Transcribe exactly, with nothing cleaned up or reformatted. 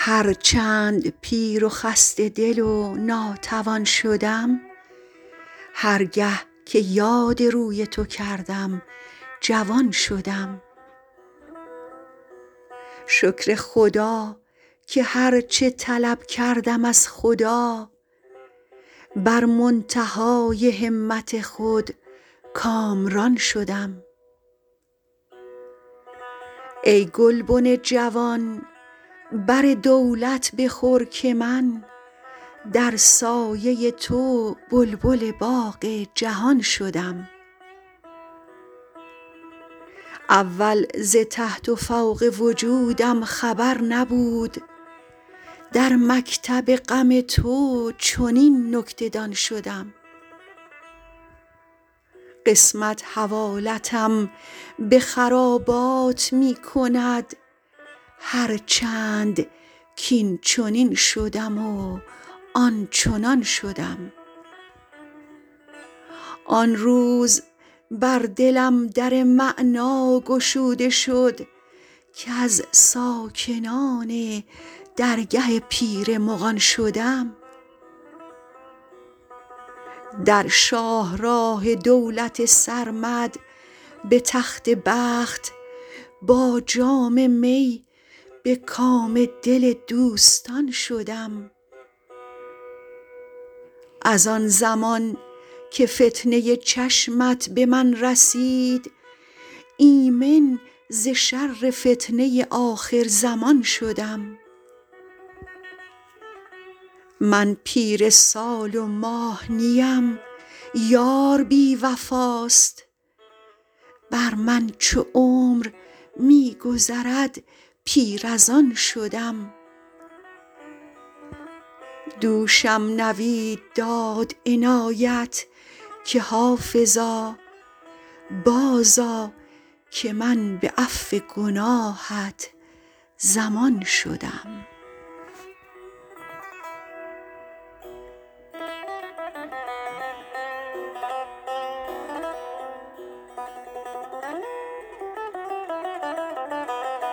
هر چند پیر و خسته دل و ناتوان شدم، هر گه که یاد روی تو کردم جوان شدم. شکر خدا که هر چه طلب کردم از خدا، بر منتهای همت خود کامران شدم. ای گلبن جوان بر دولت بخور که من، در سایه تو بلبل باغ جهان شدم. اول ز تحت و فوق وجودم خبر نبود، در مکتب غم تو چنین نکته دان شدم. قسمت حوالتم به خرابات می کند، هر چند کاین چنین شدم و آن چنان شدم. آن روز بر دلم در معنی گشوده شد، کز ساکنان درگه پیر مغان شدم. در شاهراه دولت سرمد به تخت بخت، با جام می به کام دل دوستان شدم. از آن زمان که فتنه چشمت به من رسید، ایمن ز شر فتنه آخرزمان شدم. من پیر سال و ماه نیم یار بی وفاست، بر من چو عمر می گذرد پیر از آن شدم. دوشم نوید داد عنایت که حافظا، بازآ که من به عفو گناهت ضمان شدم.